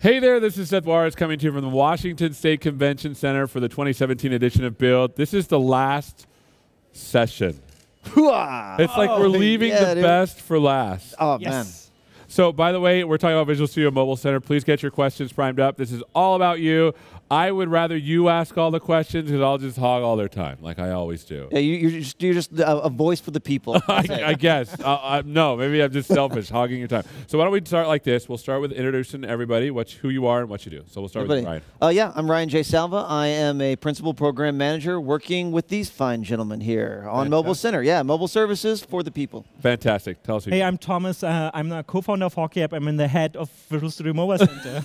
Hey there, this is Seth Juarez coming to you from the Washington State Convention Center for the 2017 edition of Build. This is the last session. It's like we're leaving the best for last. Oh, man. So, by the way, we're talking about Visual Studio Mobile Center. Please get your questions primed up. This is all about you. I would rather you ask all the questions because I'll just hog all their time, like I always do. Yeah, you're just a voice for the people. I guess. No, maybe I'm just selfish, hogging your time. So why don't we start like this? We'll start with introducing everybody, who you are and what you do. So we'll start with Ryan. Yeah, I'm Ryan J. Salva. I am a principal program manager working with these fine gentlemen here on Mobile Center. Yeah, mobile services for the people. Fantastic. Tell us who you are. Hey, I'm Thomas. I'm the co-founder of HockeyApp. I'm in the head of Visual Studio Mobile Center.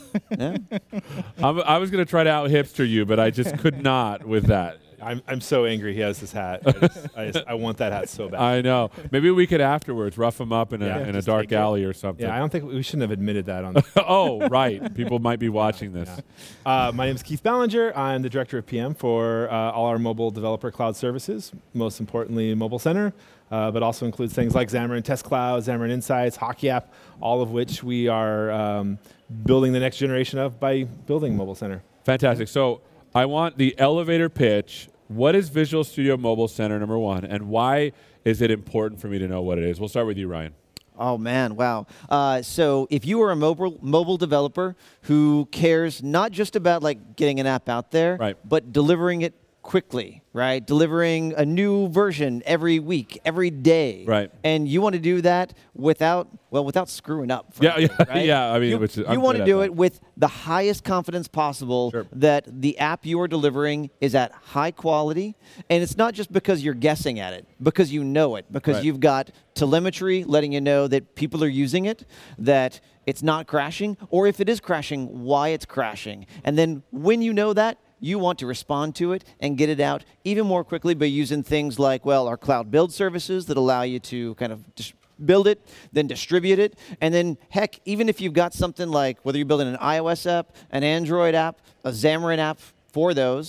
I was going to try to out-hipster you, but I just could not with that. I'm so angry he has this hat. I want that hat so bad. I know. Maybe we could afterwards rough him up in a dark alley or something. Yeah, I don't think we shouldn't have admitted that on. Oh, right. People might be watching this. Yeah. My name is Keith Ballinger. I'm the director of PM for all our mobile developer cloud services, most importantly Mobile Center, but also includes things like Xamarin Test Cloud, Xamarin Insights, HockeyApp, all of which we are building the next generation of by building Mobile Center. Fantastic. So I want the elevator pitch. What is Visual Studio Mobile Center, number one, and why is it important for me to know what it is? We'll start with you, Ryan. Oh, man, wow. So if you are a mobile developer who cares not just about like getting an app out there, but delivering it quickly, right? Delivering a new version every week, every day. Right. And you want to do that without screwing up. Right? Yeah. I mean, you want to do it with the highest confidence possible that the app you are delivering is at high quality. And it's not just because you're guessing at it, because you know it, because you've got telemetry letting you know that people are using it, that it's not crashing, or if it is crashing, why it's crashing. And then when you know that, you want to respond to it and get it out even more quickly by using things like, our cloud build services that allow you to kind of build it, then distribute it. And then, heck, even if you've got something like, whether you're building an iOS app, an Android app, a Xamarin app for those,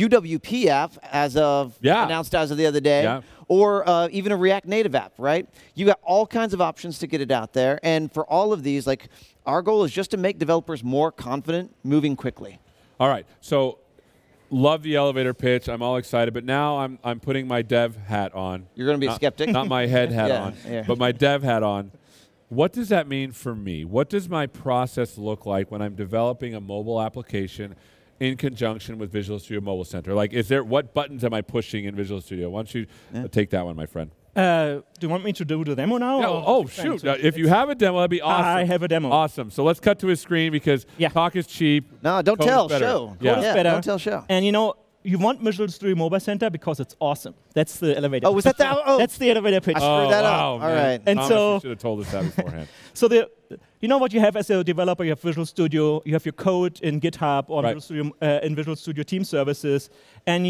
UWP app announced as of the other day, or even a React Native app, right? You got all kinds of options to get it out there. And for all of these, our goal is just to make developers more confident moving quickly. All right. So love the elevator pitch. I'm all excited, but now I'm putting my dev hat on. You're going to be a skeptic? Not my head hat on, but my dev hat on. What does that mean for me? What does my process look like when I'm developing a mobile application in conjunction with Visual Studio Mobile Center? Like, what buttons am I pushing in Visual Studio? Why don't you take that one, my friend? Do you want me to do the demo now? Yeah, shoot. If you have a demo, that'd be awesome. I have a demo. Awesome. So let's cut to his screen because talk is cheap. No, don't tell. Show. Code is better. Don't tell. Show. And you want Visual Studio Mobile Center because it's awesome. That's the elevator. Oh, was that the? Oh, that's the elevator pitch. I screwed that up. All right. And Thomas, so you should have told us that beforehand. So what you have as a developer, you have Visual Studio, you have your code in GitHub or in Visual Studio Team Services, and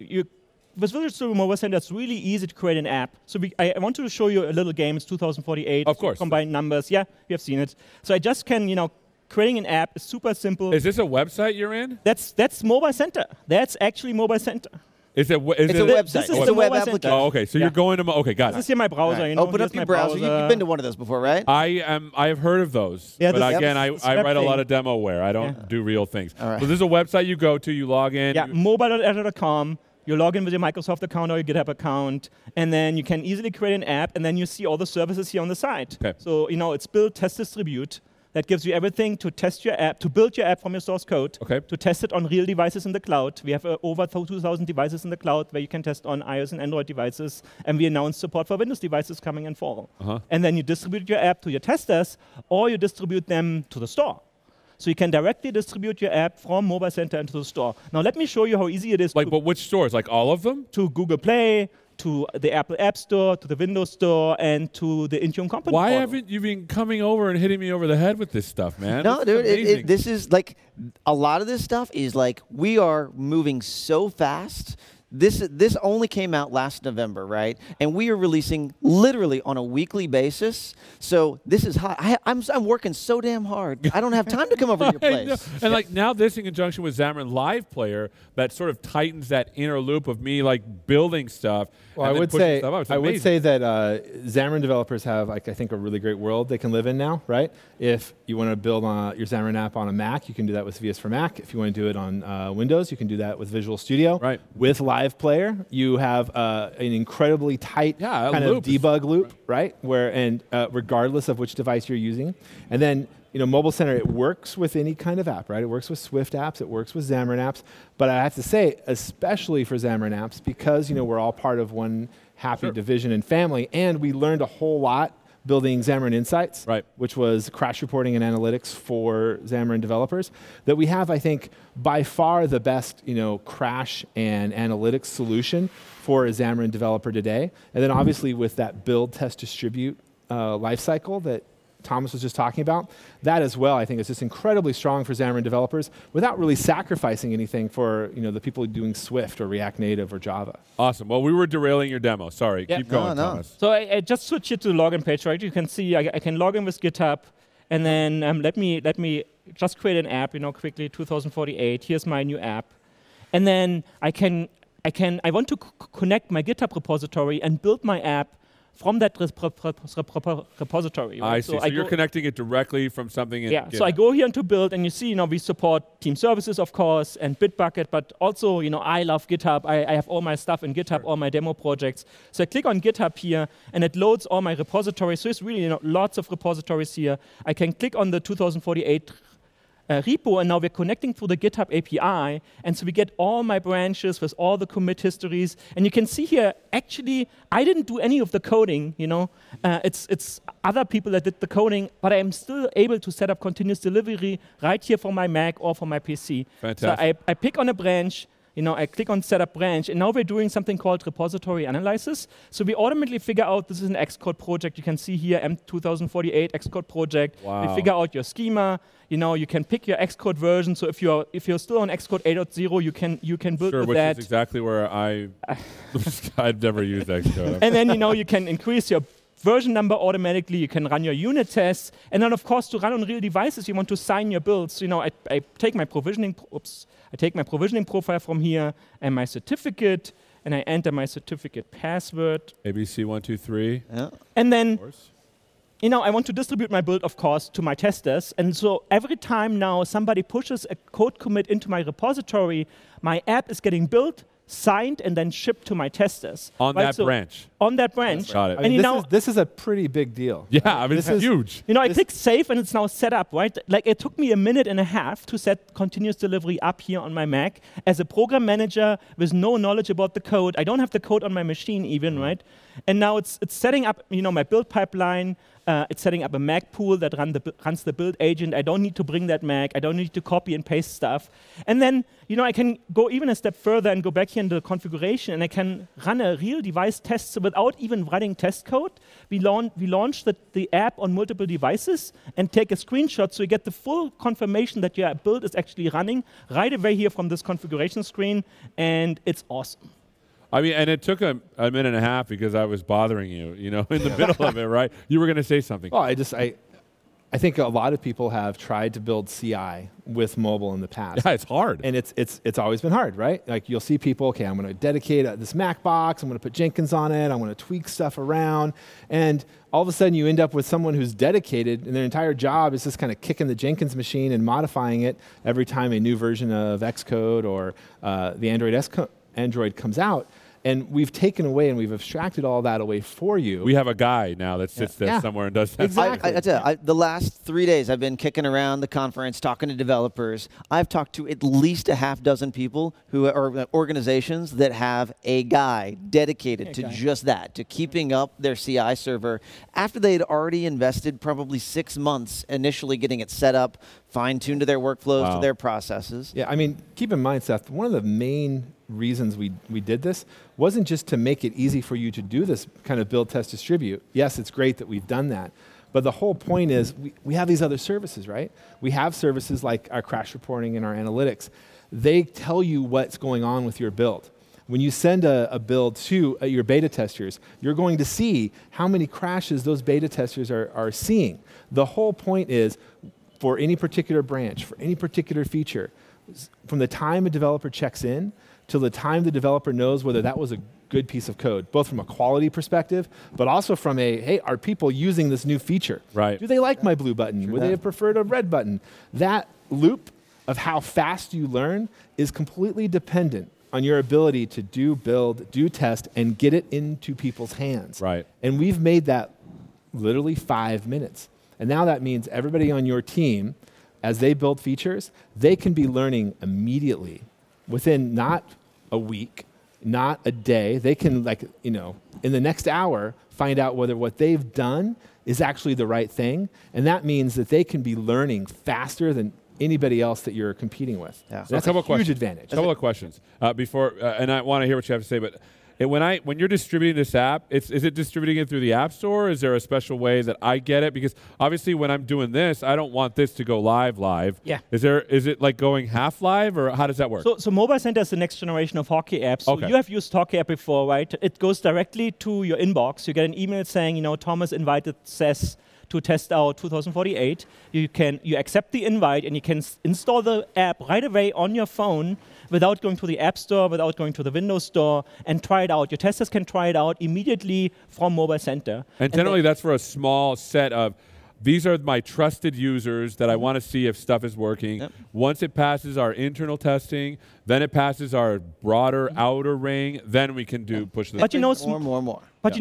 with Visual Studio Mobile Center, it's really easy to create an app. So I want to show you a little game. It's 2048. Of course. Combined numbers. Yeah, you have seen it. So I just can, creating an app is super simple. Is this a website you're in? That's Mobile Center. That's actually Mobile Center. It's a website. This is it's the a web Mobile application. Center. Oh, okay. So you're going to okay, got it. This is my browser. Open up your browser. You've been to one of those before, right? I have heard of those. Yeah, but again, I write a lot of demoware. I don't do real things. All right. So this is a website you go to, you log in. Yeah, mobile.azure.com. You log in with your Microsoft account or your GitHub account, and then you can easily create an app, and then you see all the services here on the side. Okay. So, it's build, test, distribute. That gives you everything to test your app, to build your app from your source code, to test it on real devices in the cloud. We have over 2,000 devices in the cloud where you can test on iOS and Android devices, and we announced support for Windows devices coming in fall. And then you distribute your app to your testers, or you distribute them to the store. So you can directly distribute your app from Mobile Center into the store. Now let me show you how easy it is. But which stores? Like all of them? To Google Play, to the Apple App Store, to the Windows Store, and to the Intune Company Why portal. haven't you been coming over and hitting me over the head with this stuff, man? No, dude, this is a lot of this stuff is we are moving so fast This only came out last November, right? And we are releasing literally on a weekly basis. So this is hot. I'm working so damn hard. I don't have time to come over to your place. And like now this in conjunction with Xamarin Live Player, that sort of tightens that inner loop of me like building stuff. Well, I would say that Xamarin developers have, like, I think, a really great world they can live in now, right? If you want to build your Xamarin app on a Mac, you can do that with VS for Mac. If you want to do it on Windows, you can do that with Visual Studio. Right. With Live Player, you have an incredibly tight kind of debug loop, right? Regardless of which device you're using, and then Mobile Center, it works with any kind of app, right? It works with Swift apps, it works with Xamarin apps. But I have to say, especially for Xamarin apps, because we're all part of one happy division and family, and we learned a whole lot building Xamarin Insights, which was crash reporting and analytics for Xamarin developers, that we have, I think, by far the best crash and analytics solution for a Xamarin developer today. And then obviously with that build, test, distribute lifecycle that Thomas was just talking about, that as well, I think, is just incredibly strong for Xamarin developers without really sacrificing anything for the people doing Swift or React Native or Java. Awesome. Well, we were derailing your demo. Sorry. Keep going, Thomas. So I just switched it to the login page, right? You can see I can log in with GitHub, and then let me just create an app, quickly, 2048. Here's my new app, and then I want to connect my GitHub repository and build my app from that repository. Right? I see. So you're connecting it directly from something in GitHub. So I go here into build, and you see, we support Team Services, of course, and Bitbucket, but also, I love GitHub. I have all my stuff in GitHub, all my demo projects. So I click on GitHub here, and it loads all my repositories. So it's really, lots of repositories here. I can click on the 2048 repo, and now we're connecting through the GitHub API, and so we get all my branches with all the commit histories. And you can see here, actually, I didn't do any of the coding. It's other people that did the coding, but I'm still able to set up continuous delivery right here for my Mac or for my PC. Fantastic. So I pick on a branch. I click on Setup Branch, and now we're doing something called repository analysis. So we automatically figure out this is an Xcode project. You can see here M2048 Xcode project. Wow. We figure out your schema. You can pick your Xcode version. So if you're still on Xcode 8.0, you can build with that. Which is exactly where I've never used Xcode. And then you can increase your version number automatically. You can run your unit tests, and then of course to run on real devices, you want to sign your builds. I take my provisioning. I take my provisioning profile from here and my certificate, and I enter my certificate password. ABC123. Yeah. And then, I want to distribute my build, of course, to my testers. And so every time now somebody pushes a code commit into my repository, my app is getting built, signed, and then shipped to my testers. On that branch. On that branch. Got it. And this is a pretty big deal. Yeah, this is huge. I click save, and it's now set up, right? Like, it took me a minute and a half to set continuous delivery up here on my Mac. As a program manager with no knowledge about the code, I don't have the code on my machine even, right? And now it's setting up, my build pipeline. It's setting up a Mac pool that runs the build agent. I don't need to bring that Mac. I don't need to copy and paste stuff. And then, I can go even a step further and go back here into the configuration, and I can run a real device test. So without even running test code, we launch the app on multiple devices and take a screenshot, so you get the full confirmation that your build is actually running right away here from this configuration screen, and it's awesome. And it took a minute and a half because I was bothering you, in the middle of it, right? You were going to say something. Well, I think a lot of people have tried to build CI with mobile in the past. Yeah, it's hard. And it's always been hard, right? Like, you'll see people, okay, I'm going to dedicate this Mac box, I'm going to put Jenkins on it, I'm going to tweak stuff around, and all of a sudden you end up with someone who's dedicated, and their entire job is just kind of kicking the Jenkins machine and modifying it every time a new version of Xcode or the Android comes out. And we've taken away and we've abstracted all that away for you. We have a guy now that sits there somewhere and does that. Exactly. The last 3 days I've been kicking around the conference, talking to developers. I've talked to at least a half dozen people who are organizations that have a guy dedicated to just that, to keeping up their CI server after they had already invested probably 6 months initially getting it set up, fine-tuned to their workflows, to their processes. Yeah, keep in mind, Seth, one of the main reasons we did this wasn't just to make it easy for you to do this kind of build, test, distribute. Yes, it's great that we've done that. But the whole point is we have these other services, right? We have services like our crash reporting and our analytics. They tell you what's going on with your build. When you send a build to your beta testers, you're going to see how many crashes those beta testers are seeing. The whole point is, for any particular branch, for any particular feature, from the time a developer checks in till the time the developer knows whether that was a good piece of code, both from a quality perspective, but also from hey, are people using this new feature? Right. Do they like my blue button? Would they have preferred a red button? That loop of how fast you learn is completely dependent on your ability to do build, do test, and get it into people's hands. Right. And we've made that literally 5 minutes. And now that means everybody on your team, as they build features, they can be learning immediately within not a week, not a day. They can, in the next hour, find out whether what they've done is actually the right thing. And that means that they can be learning faster than anybody else that you're competing with. Yeah. So that's a huge advantage. A couple of questions before, and I want to hear what you have to say, but when you're distributing this app, is it distributing it through the App Store? Is there a special way that I get it? Because obviously when I'm doing this, I don't want this to go live. Yeah. Is it like going half live, or how does that work? So Mobile Center is the next generation of Hockey apps. So Okay. you have used Hockey app before, right? It goes directly to your inbox. You get an email saying, Thomas invited Seth to test out 2048. You accept the invite and you can install the app right away on your phone without going to the App Store, without going to the Windows Store, and try it out. Your testers can try it out immediately from Mobile Center. And generally that's for a small set of, these are my trusted users that I want to see if stuff is working. Yep. Once it passes our internal testing, then it passes our broader outer ring, then we can push the... But more. But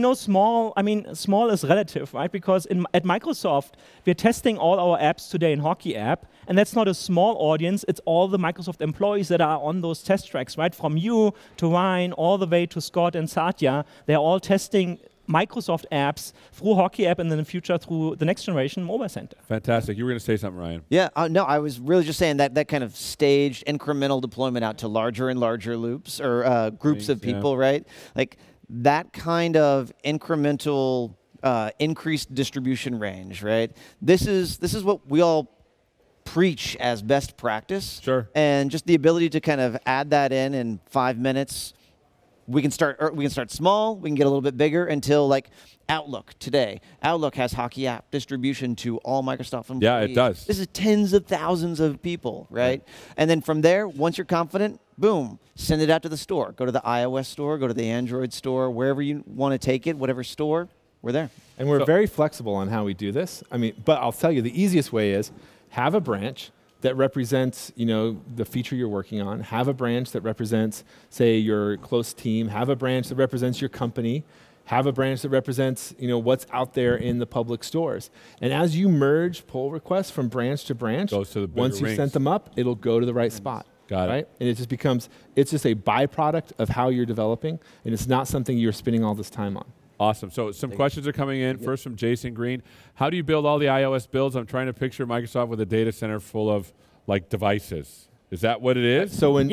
small is relative, right? Because at Microsoft, we're testing all our apps today in Hockey app, and that's not a small audience. It's all the Microsoft employees that are on those test tracks, right? From you to Ryan, all the way to Scott and Satya. They're all testing Microsoft apps through Hockey app, and in the future through the next generation Mobile Center. Fantastic. You were going to say something, Ryan. Yeah, no, I was really just saying that kind of staged incremental deployment out to larger and larger loops or groups of people, right? Like that kind of incremental increased distribution range, right? This is what we all preach as best practice. Sure. And just the ability to kind of add that in 5 minutes. We can start small. We can get a little bit bigger until like Outlook today. Outlook has Hockey app distribution to all Microsoft employees. Yeah, it does. This is tens of thousands of people, right? And then from there, once you're confident, boom, send it out to the store. Go to the iOS store, go to the Android store, wherever you want to take it, whatever store, we're there. And we're very flexible on how we do this. But I'll tell you, the easiest way is have a branch that represents, the feature you're working on. Have a branch that represents, say, your close team. Have a branch that represents your company. Have a branch that represents, what's out there in the public stores. And as you merge pull requests from branch to branch, goes to the bigger once you rings. sent them up, it'll go to the right spot. Got it. Right? And it just becomes, it's just a byproduct of how you're developing, and it's not something you're spending all this time on. Awesome. So some questions are coming in. First from Jason Green. How do you build all the iOS builds? I'm trying to picture Microsoft with a data center full of devices. Is that what it is? So when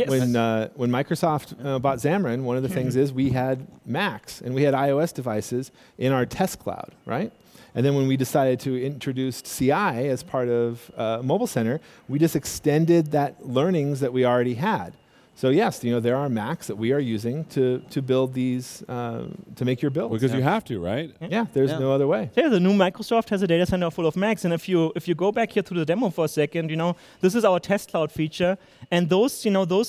Microsoft bought Xamarin, one of the things is we had Macs and we had iOS devices in our test cloud, right? And then when we decided to introduce CI as part of Mobile Center, we just extended that learnings that we already had. So yes, there are Macs that we are using to build these, to make your builds. Because you have to, right? Yeah, there's no other way. Yeah, the new Microsoft has a data center full of Macs, and if you go back here to the demo for a second, this is our test cloud feature, and those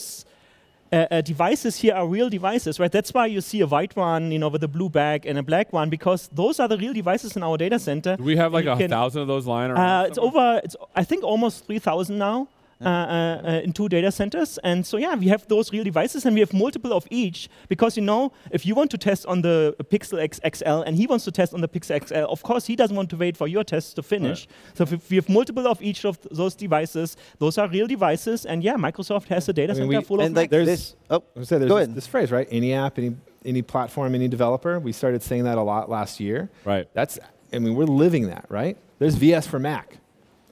devices here are real devices, right? That's why you see a white one, with a blue back and a black one, because those are the real devices in our data center. Do we have 1,000 of those lying around? It's I think almost 3,000 now. In 2 data centers. And so, we have those real devices, and we have multiple of each, because, if you want to test on the Pixel XL and he wants to test on the Pixel XL, of course, he doesn't want to wait for your tests to finish. Right. So if we have multiple of each of those devices, those are real devices, and Microsoft has a data center full of Macs. There's this phrase, right? Any app, any platform, any developer. We started saying that a lot last year. Right. We're living that, right? There's VS for Mac.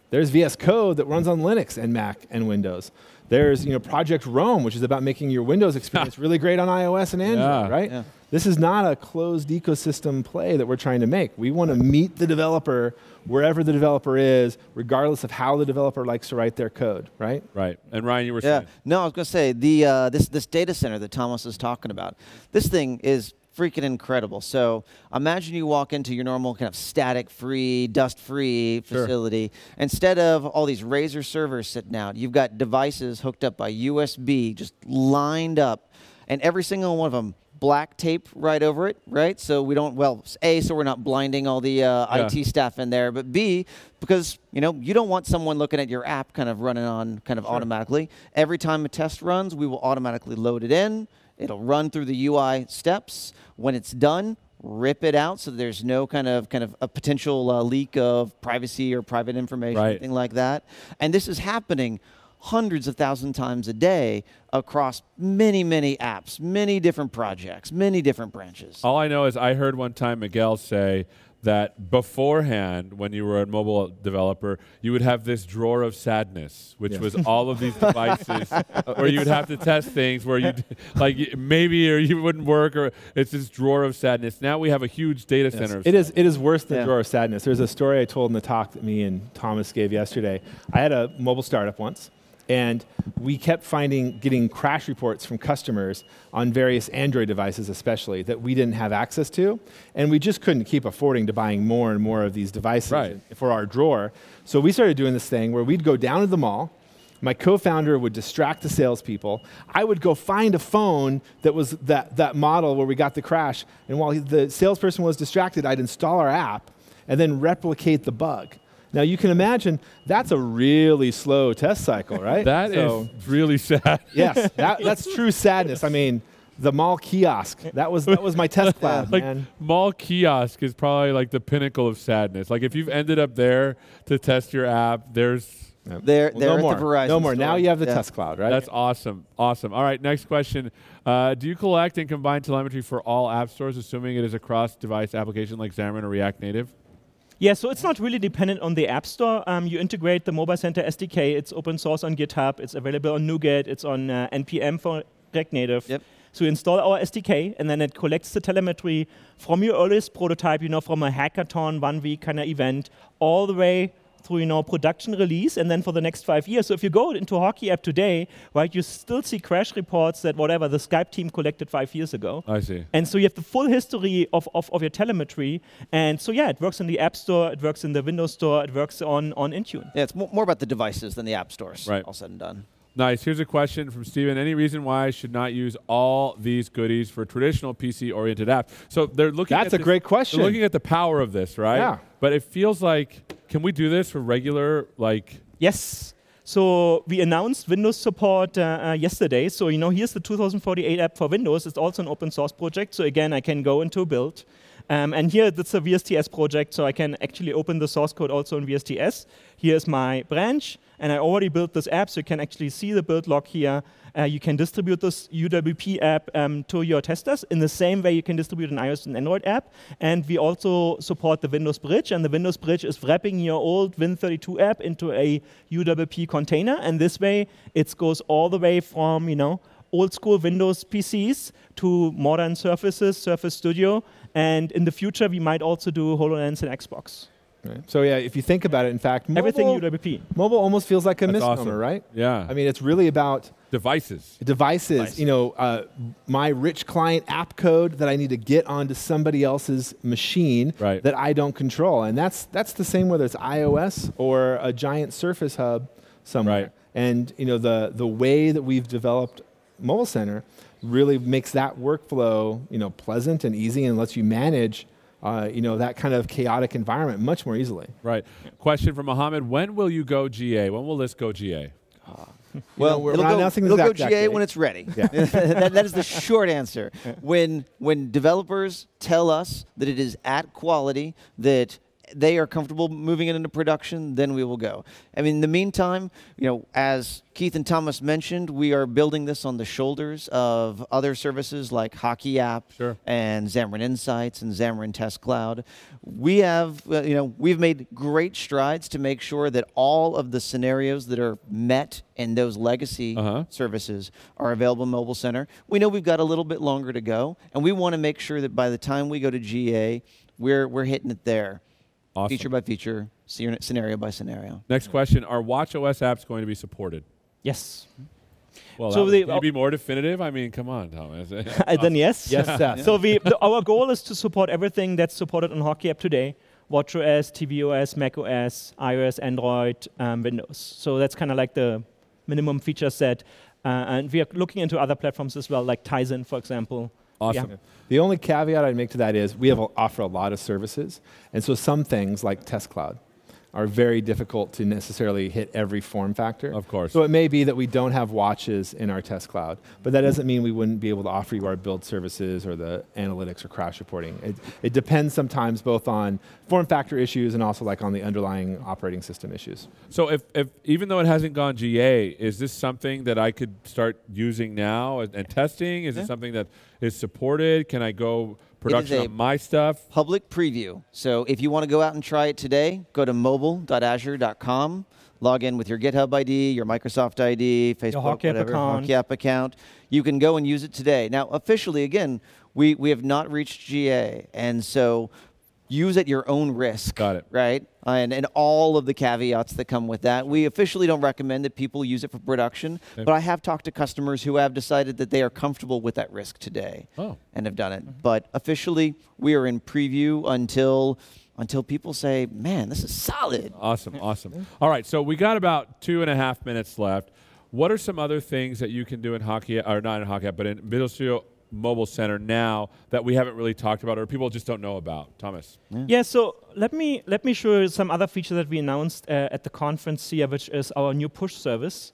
There's VS Code that runs on Linux and Mac and Windows. There's Project Rome, which is about making your Windows experience really great on iOS and Android, right? Yeah. This is not a closed ecosystem play that we're trying to make. We want to meet the developer wherever the developer is, regardless of how the developer likes to write their code, right? Right. And Ryan, you were saying? No, I was going to say, this data center that Thomas is talking about, this thing is freaking incredible. So imagine you walk into your normal kind of static-free, dust-free facility. Instead of all these Razer servers sitting out, you've got devices hooked up by USB, just lined up, and every single one of them black tape right over it, right? So we don't, A, so we're not blinding all the IT staff in there, but B, because, you don't want someone looking at your app kind of running on kind of automatically. Every time a test runs, we will automatically load it in. It'll run through the UI steps. When it's done, rip it out so there's no kind of a potential leak of privacy or private information, anything like that. And this is happening hundreds of thousands of times a day across many, many apps, many different projects, many different branches. All I know is I heard one time Miguel say that beforehand, when you were a mobile developer, you would have this drawer of sadness, which was all of these devices where you would have to test things where you maybe or you wouldn't work, or it's this drawer of sadness. Now we have a huge data center. It is worse than drawer of sadness. There's a story I told in the talk that me and Thomas gave yesterday. I had a mobile startup once. And we kept getting crash reports from customers on various Android devices especially that we didn't have access to. And we just couldn't keep affording to buying more and more of these devices for our drawer. So we started doing this thing where we'd go down to the mall. My co-founder would distract the salespeople. I would go find a phone that was that model where we got the crash. And while the salesperson was distracted, I'd install our app and then replicate the bug. Now, you can imagine that's a really slow test cycle, right? That is really sad. Yes, that's true sadness. I mean, the mall kiosk, that was my test cloud, man. Mall kiosk is probably like the pinnacle of sadness. Like if you've ended up there to test your app, there's... They're at the Verizon No more. store. Now you have the test cloud, right? That's awesome. Awesome. All right, next question. Do you collect and combine telemetry for all app stores, assuming it is a cross-device application like Xamarin or React Native? Yeah, so it's not really dependent on the App Store. You integrate the Mobile Center SDK. It's open source on GitHub. It's available on NuGet. It's on NPM for React Native. Yep. So you install our SDK, and then it collects the telemetry from your earliest prototype, from a hackathon, 1 week kind of event, all the way through production release, and then for the next 5 years. So if you go into Hockey app today, right, you still see crash reports that whatever the Skype team collected 5 years ago. I see. And so you have the full history of your telemetry. And so it works in the App Store, it works in the Windows Store, it works on Intune. Yeah, it's more about the devices than the app stores. Right. All said and done. Nice. Here's a question from Steven. Any reason why I should not use all these goodies for traditional PC-oriented apps? So they're looking That's a great question. They're looking at the power of this, right? Yeah. But it feels like, can we do this for regular, Yes. So we announced Windows support yesterday. So, here's the 2048 app for Windows. It's also an open source project. So again, I can go into build. And here, that's a VSTS project, so I can actually open the source code also in VSTS. Here's my branch, and I already built this app, so you can actually see the build log here. You can distribute this UWP app to your testers in the same way you can distribute an iOS and Android app. And we also support the Windows Bridge, and the Windows Bridge is wrapping your old Win32 app into a UWP container, and this way it goes all the way from, old school Windows PCs to modern Surfaces, Surface Studio, and in the future we might also do HoloLens and Xbox. Right. So if you think about it, in fact, everything UWP. Mobile almost feels like a misnomer, awesome. Right? Yeah. I mean, it's really about devices. My rich client app code that I need to get onto somebody else's machine that I don't control, and that's the same whether it's iOS or a giant Surface Hub somewhere. Right. And the way that we've developed Mobile Center really makes that workflow pleasant and easy, and lets you manage that kind of chaotic environment much more easily. Right. Question from Mohammed: when will you go GA? When will this go GA? Well, we're not announcing the it'll exact go GA date. when it's ready. Yeah. that is the short answer. When developers tell us that it is at quality, that they are comfortable moving it into production, then we will go. I mean, in the meantime, as Keith and Thomas mentioned, we are building this on the shoulders of other services like Hockey App and Xamarin Insights and Xamarin Test Cloud. We have, we've made great strides to make sure that all of the scenarios that are met in those legacy services are available in Mobile Center. We know we've got a little bit longer to go, and we want to make sure that by the time we go to GA, we're hitting it there. Awesome. Feature by feature, scenario by scenario. Next question, are watchOS apps going to be supported? Yes. Well, can you be more definitive? I mean, come on, Thomas. Then yes. Yes. So our goal is to support everything that's supported on Hockey App today. watchOS, tvOS, macOS, iOS, Android, Windows. So that's kind of like the minimum feature set. And we are looking into other platforms as well, like Tizen, for example. Awesome. Yeah. The only caveat I'd make to that is we offer a lot of services. And so some things like Test Cloud are very difficult to necessarily hit every form factor. Of course. So it may be that we don't have watches in our Test Cloud, but that doesn't mean we wouldn't be able to offer you our build services or the analytics or crash reporting. It depends sometimes both on form factor issues and also like on the underlying operating system issues. So if even though it hasn't gone GA, is this something that I could start using now and testing? Is it something that is supported? Can I go production on my stuff? Public preview. So if you want to go out and try it today, go to mobile.azure.com, log in with your GitHub ID, your Microsoft ID, Facebook, Hockey App account. You can go and use it today. Now, officially, again, we have not reached GA, and so use at your own risk. Got it. Right? And all of the caveats that come with that. We officially don't recommend that people use it for production, but I have talked to customers who have decided that they are comfortable with that risk today and have done it. But officially, we are in preview until people say, man, this is solid. Awesome. All right, so we got about 2.5 minutes left. What are some other things that you can do in Hockey, or not in Hockey, but in Visual Studio Mobile Center now that we haven't really talked about or people just don't know about? Thomas. Yeah, so let me show you some other feature that we announced at the conference here, which is our new push service.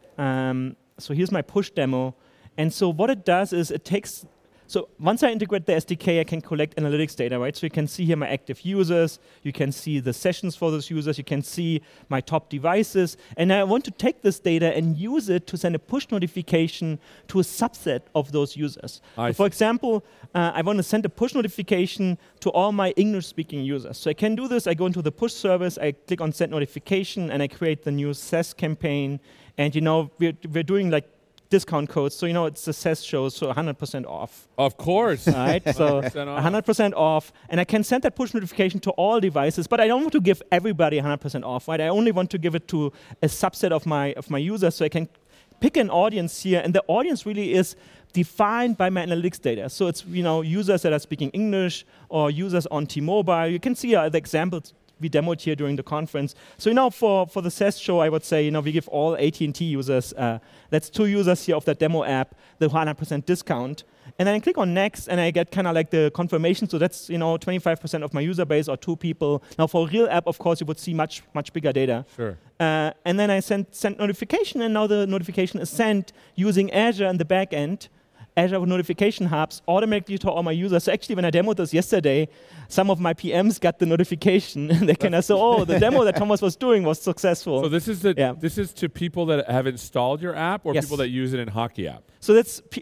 So here's my push demo. And so what it does is it takes, so once I integrate the SDK, I can collect analytics data, right? So you can see here my active users, you can see the sessions for those users, you can see my top devices, and I want to take this data and use it to send a push notification to a subset of those users. So for example, I want to send a push notification to all my English-speaking users. So I can do this, I go into the push service, I click on send notification, and I create the new SES campaign, and we're doing like discount codes, so it's a SES show, so 100% off. Of course. Right, so 100% off, and I can send that push notification to all devices, but I don't want to give everybody 100% off, right? I only want to give it to a subset of my users, so I can pick an audience here, and the audience really is defined by my analytics data. So it's users that are speaking English or users on T-Mobile. You can see the examples we demoed here during the conference. So for the SES show, I would say we give all AT&T users, that's 2 users here of that demo app, the 100% discount. And then I click on next, and I get kind of like the confirmation. So that's 25% of my user base or 2 people. Now for a real app, of course, you would see much bigger data. Sure. And then I send notification, and now the notification is sent using Azure in the back end. Azure notification hubs automatically to all my users. So actually, when I demoed this yesterday, some of my PMs got the notification, and they kind of say, "Oh, the demo that Thomas was doing was successful." So this is this is to people that have installed your app, or people that use it in Hockey App. So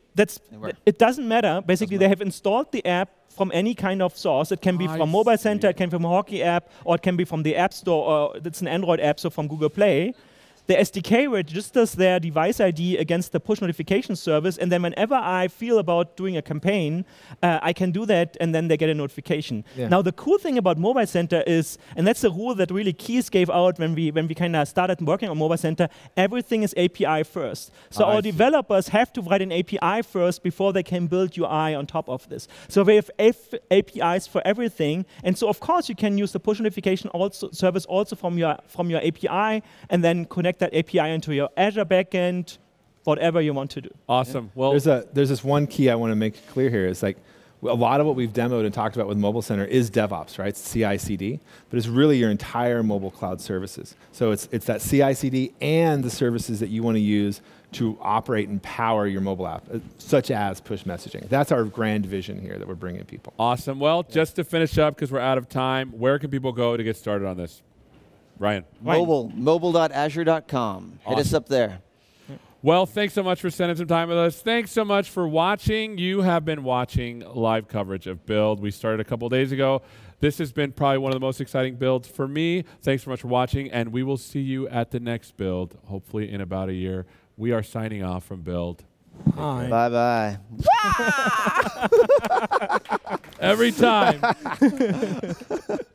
it doesn't matter. Basically, they have installed the app from any kind of source. It can be from Mobile Center, it can be from a Hockey App, or it can be from the App Store, or it's an Android app, so from Google Play. The SDK registers their device ID against the push notification service, and then whenever I feel about doing a campaign, I can do that, and then they get a notification. Yeah. Now, the cool thing about Mobile Center is, and that's the rule that really Keys gave out when we kind of started working on Mobile Center, everything is API first. So our developers have to write an API first before they can build UI on top of this. So we have APIs for everything, and so of course you can use the push notification service also from your API, and then connect that API into your Azure backend, whatever you want to do. Awesome. Yeah. Well, there's this one key I want to make clear here. Is like a lot of what we've demoed and talked about with Mobile Center is DevOps, right? It's CI/CD, but it's really your entire mobile cloud services. So it's that CI/CD and the services that you want to use to operate and power your mobile app, such as push messaging. That's our grand vision here that we're bringing people. Awesome. Well, just to finish up, because we're out of time, where can people go to get started on this? Ryan. Mobile.azure.com. Hit us up there. Well, thanks so much for spending some time with us. Thanks so much for watching. You have been watching live coverage of Build. We started a couple days ago. This has been probably one of the most exciting builds for me. Thanks so much for watching, and we will see you at the next Build, hopefully in about a year. We are signing off from Build. Hi. Bye-bye. Every time.